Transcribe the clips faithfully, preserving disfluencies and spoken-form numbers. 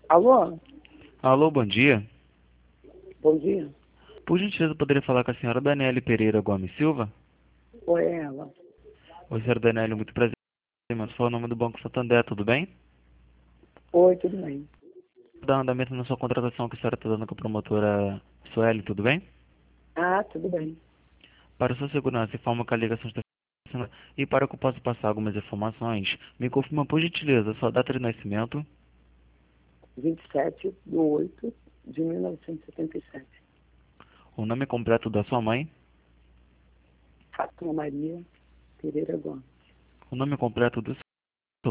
Alô? Alô, bom dia. Bom dia. Por gentileza, eu poderia falar com a senhora Daniele Pereira Gomes Silva? Oi, ela. Oi, senhora Daniele, muito prazer. Mas fala o nome do Banco Santander, tudo bem? Oi, tudo bem? Dá andamento na sua contratação que a senhora está dando com a promotora Sueli, tudo bem? Ah, tudo bem. Para sua segurança, informa que a ligação está funcionando. E para que eu possa passar algumas informações, me confirma por gentileza sua data de nascimento, vinte e sete de oito de mil novecentos e setenta e sete. o nome completo da sua mãe, Fátima Maria Pereira Gomes. o nome completo do seu...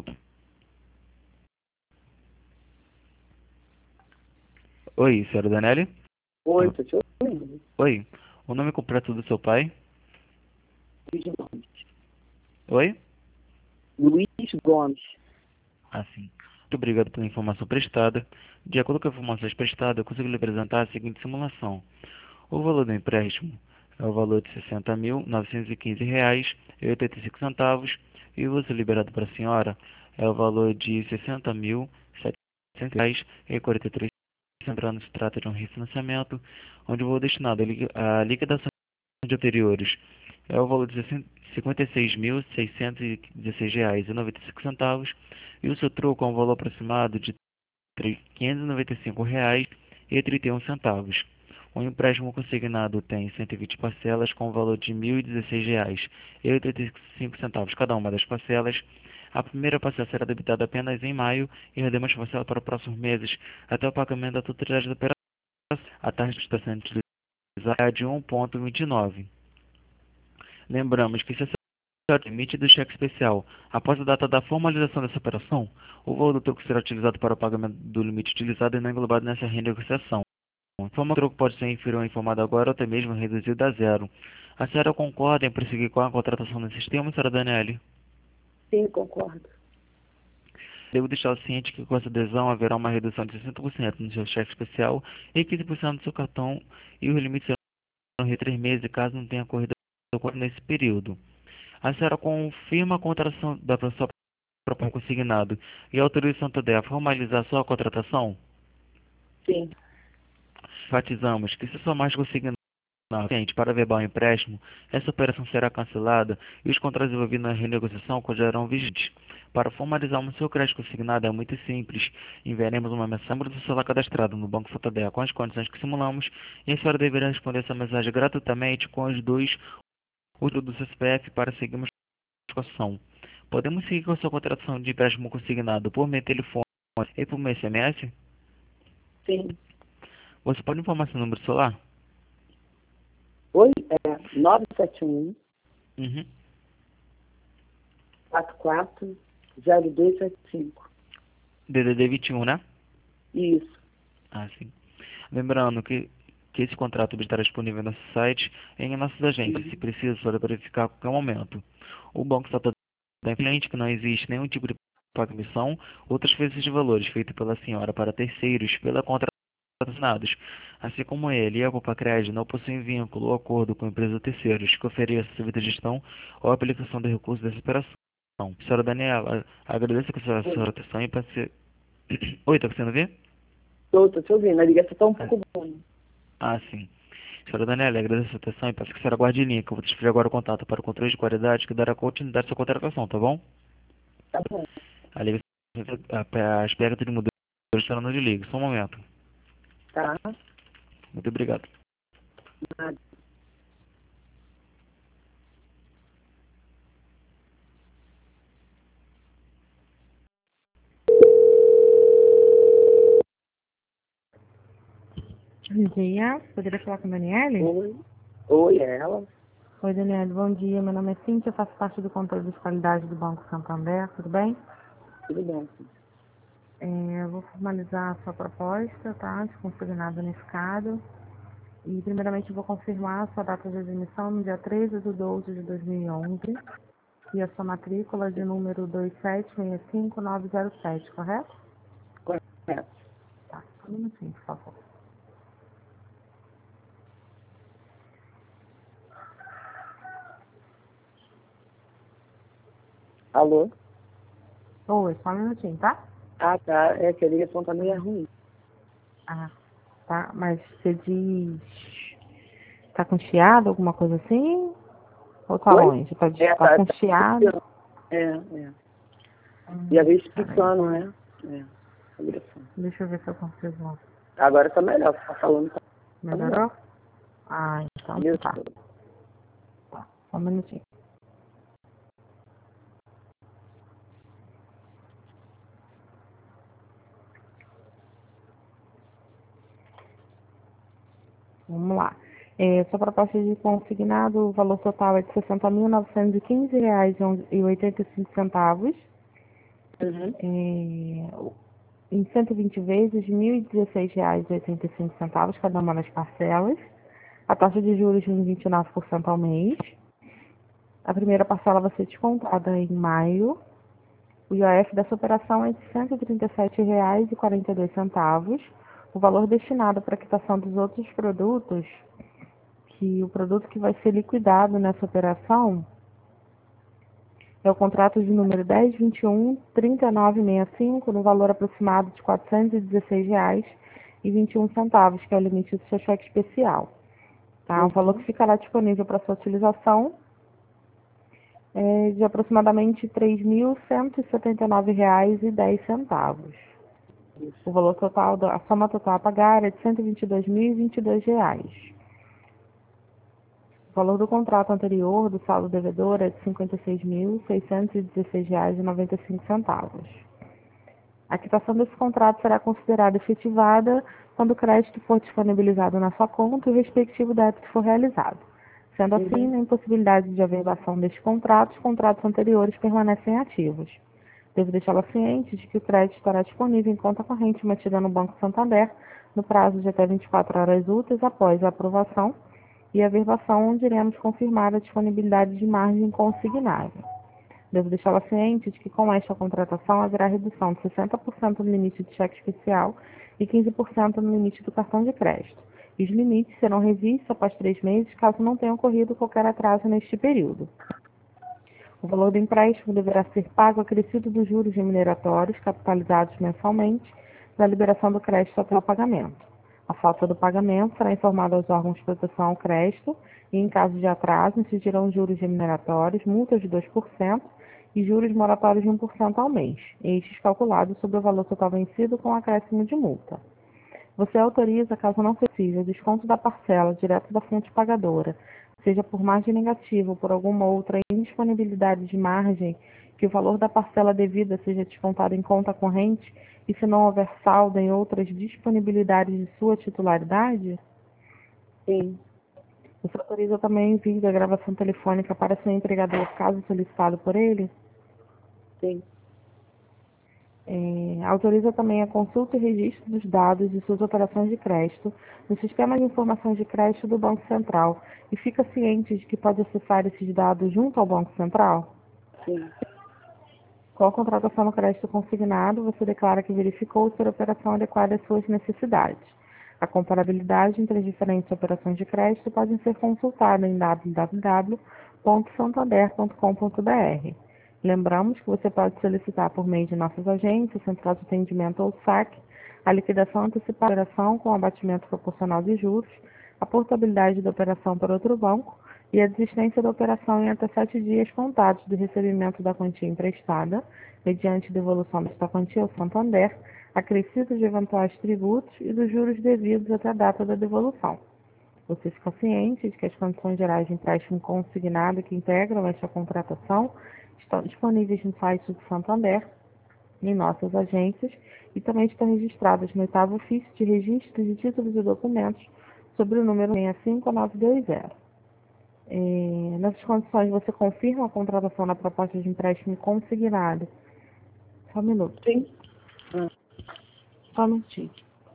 Oi, senhora Daniele? Oi, tô te ouvindo. Oi, o nome completo do seu pai? Luiz Gomes. Oi? Luiz Gomes. Assim. Muito obrigado pela informação prestada. De acordo com as informações prestadas, eu consigo lhe apresentar a seguinte simulação. O valor do empréstimo é o valor de sessenta mil novecentos e quinze reais e oitenta e cinco centavos e o valor liberado para a senhora é o valor de sessenta mil setecentos reais e quarenta e três centavos. Lembrando, se trata de um refinanciamento, onde o valor destinado à li- à liquidação de anteriores é o valor de cinquenta e seis mil seiscentos e dezesseis reais e noventa e cinco centavos e o seu troco é um valor aproximado de quinhentos e noventa e cinco reais e trinta e um centavos. O empréstimo consignado tem cento e vinte parcelas com o valor de mil e dezesseis reais e oitenta e cinco centavos cada uma das parcelas. A primeira parcela será debitada apenas em maio e as demais parcelas para os próximos meses até o pagamento da totalidade da operação. A taxa que está sendo utilizada é de um vírgula vinte e nove. Lembramos que se a limite do cheque especial após a data da formalização dessa operação, o valor do troco será utilizado para o pagamento do limite utilizado e não englobado nessa renegociação. Informa que o troco pode ser inferior ao informado agora ou até mesmo reduzido a zero. A senhora concorda em prosseguir com a contratação nesse sistema, senhora Daniele? Sim, concordo. Devo deixar ciente que com essa adesão haverá uma redução de sessenta por cento no seu cheque especial e quinze por cento do seu cartão e os limites serão de três meses caso não tenha ocorrido nesse período. A senhora confirma a contratação da sua própria consignado e autoriza o Santander a formalizar sua contratação? Sim. Enfatizamos que se sua mais consignado cliente para verbal empréstimo, essa operação será cancelada e os contratos envolvidos na renegociação continuarão vigentes. Para formalizarmos seu crédito consignado é muito simples. Enviaremos uma mensagem do celular cadastrado no Banco Santander com as condições que simulamos e a senhora deverá responder essa mensagem gratuitamente com os dois úteis do seu C P F para seguirmos a ação. Podemos seguir com a sua contratação de empréstimo consignado por meio de telefone e por meio de S M S? Sim. Você pode informar seu número de celular? Oi, é nove sete um, Uhum. quatro quatro zero dois sete cinco. D D D vinte e um, né? Isso. Ah, sim. Lembrando que, que esse contrato estará disponível no nosso site e em nossas agências, se Uhum. precisa, pode verificar a qualquer momento. O banco está todo cliente que não existe nenhum tipo de comissão ou transferência de valores feita pela senhora para terceiros pela contratação assinados, assim como ele e a Copa Crédito não possuem vínculo ou acordo com empresas ou terceiros que ofereçam serviço de gestão ou aplicação de recursos dessa operação. Senhora Daniela, agradeço a sua, Oi, sua atenção e para ser... Oi, está conseguindo ver? tô, tô te ouvindo. A ligação tá um pouco boa. Ah, sim. Senhora Daniela, agradeço a sua atenção e peço que a senhora guarde em linha, que eu vou transferir agora o contato para o controle de qualidade que dará continuidade à sua contratação, tá bom? Tá bom. A ligação, a, a espera de mudança estará no desligue. Só um momento. Tá. Muito obrigado. Nada. Bom dia, poderia falar com a Daniele? Oi. Oi, é ela. Oi, Daniele, bom dia. Meu nome é Cíntia, eu faço parte do controle de qualidade do Banco Santander, tudo bem? Tudo bem. É, eu vou formalizar a sua proposta, tá? De consignado unificado. E, primeiramente, eu vou confirmar a sua data de admissão no dia treze de doze de dois mil e onze e a sua matrícula de número dois sete seis cinco nove zero sete, correto? Correto. Tá, só um minutinho, por favor. Alô? Oi, só um minutinho, tá? Ah, tá. É que a ligação tá meio ruim. Ah, tá. Mas você diz... Tá com chiado, alguma coisa assim? Ou tá Oi? longe? Tá, É, tá tá. com tá chiado? é, é. Hum, Já veio peraí. explicando, né? É, a ligação. Deixa eu ver se eu consigo. Agora tá melhor. Tá falando, tá melhor. Melhorou? Ah, então Isso. tá. Tá, só um minutinho. Vamos lá. É, sua proposta de consignado, o valor total é de sessenta mil novecentos e quinze reais e oitenta e cinco centavos. Uhum. É, em cento e vinte vezes, mil e dezesseis reais e oitenta e cinco centavos cada uma das parcelas. A taxa de juros de vinte e nove por cento ao mês. A primeira parcela vai ser descontada em maio. O I O F dessa operação é de cento e trinta e sete reais e quarenta e dois centavos. O valor destinado para a quitação dos outros produtos, que o produto que vai ser liquidado nessa operação é o contrato de número dez vinte e um, trinta e nove sessenta e cinco, no valor aproximado de quatrocentos e dezesseis reais e vinte e um centavos, que é o limite do seu cheque especial. Tá? O Uhum. valor que ficará disponível para sua utilização é de aproximadamente três mil cento e setenta e nove reais e dez centavos. O valor total, a soma total a pagar é de cento e vinte e dois mil e vinte e dois reais. O valor do contrato anterior do saldo devedor é de cinquenta e seis mil seiscentos e dezesseis reais e noventa e cinco centavos. A quitação desse contrato será considerada efetivada quando o crédito for disponibilizado na sua conta e o respectivo débito for realizado. Sendo assim, na impossibilidade de averbação deste contrato, os contratos anteriores permanecem ativos. Devo deixá-la ciente de que o crédito estará disponível em conta corrente mantida no Banco Santander no prazo de até vinte e quatro horas úteis após a aprovação e a averbação, onde iremos confirmar a disponibilidade de margem consignável. Devo deixá-la ciente de que com esta contratação haverá redução de sessenta por cento no limite de cheque especial e quinze por cento no limite do cartão de crédito. E os limites serão revistos após três meses, caso não tenha ocorrido qualquer atraso neste período. O valor do empréstimo deverá ser pago acrescido dos juros remuneratórios capitalizados mensalmente da liberação do crédito até o pagamento. A falta do pagamento será informada aos órgãos de proteção ao crédito e, em caso de atraso, incidirão juros remuneratórios, multas de dois por cento e juros moratórios de um por cento ao mês, estes calculados sobre o valor total vencido com acréscimo de multa. Você autoriza, caso não precise, o desconto da parcela direto da fonte pagadora, seja por margem negativa ou por alguma outra indisponibilidade de margem, que o valor da parcela devida seja descontado em conta corrente e se não houver saldo em outras disponibilidades de sua titularidade? Sim. Você autoriza também o envio da gravação telefônica para seu empregador, caso solicitado por ele? Sim. É, autoriza também a consulta e registro dos dados de suas operações de crédito no Sistema de Informações de Crédito do Banco Central e fica ciente de que pode acessar esses dados junto ao Banco Central? Sim. Com a contratação no crédito consignado, você declara que verificou se a operação adequada às suas necessidades. A comparabilidade entre as diferentes operações de crédito pode ser consultada em w w w ponto santander ponto com ponto b r. Lembramos que você pode solicitar por meio de nossas agências, central de atendimento ou saque, a liquidação antecipada da operação com abatimento proporcional de juros, a portabilidade da operação para outro banco e a desistência da operação em até sete dias contados do recebimento da quantia emprestada, mediante devolução desta quantia ao Santander, acrescido de eventuais tributos e dos juros devidos até a data da devolução. Você fica ciente de que as condições gerais de empréstimo consignado que integram esta contratação estão disponíveis no site do Santander, em nossas agências, e também estão registradas no oitavo ofício de registro de títulos e documentos sobre o número seis cinco nove dois zero. É, nessas condições, você confirma a contratação da proposta de empréstimo consignado? Só um minuto. Sim. Ah. Só um minutinho.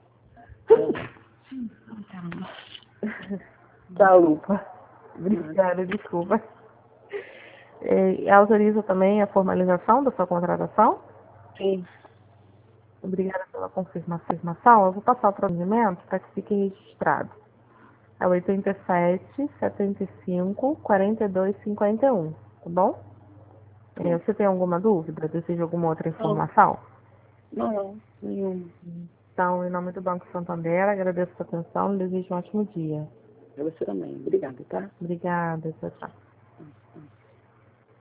Tá, Lupa. Obrigada, desculpa. É, autoriza também a formalização da sua contratação? Sim. Obrigada pela confirmação. Eu vou passar o procedimento para que fique registrado. É oitenta e sete, setenta e cinco, quarenta e dois, cinquenta e um, tá bom? É, você tem alguma dúvida? Deseja alguma outra informação? Não, não, nenhum. Então, em nome do Banco Santander, agradeço a sua atenção e desejo um ótimo dia. Pra você também. Obrigada, tá? Obrigada, tchau, tchau.